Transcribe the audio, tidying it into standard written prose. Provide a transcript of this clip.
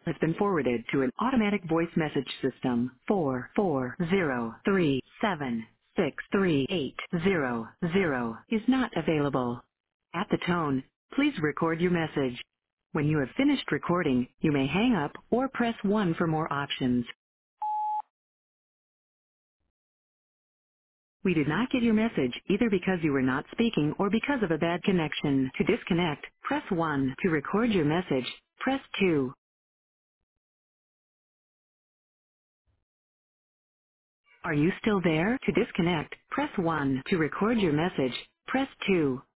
has been forwarded to an automatic voice message system. 44037638800 is not available. At the tone, please record your message. When you have finished recording, you may hang up or press 1 for more options. We did not get your message either because you were not speaking or because of a bad connection. To disconnect, press 1. To record your message, press 2. Are you still there? To disconnect, press 1. To record your message, press 2.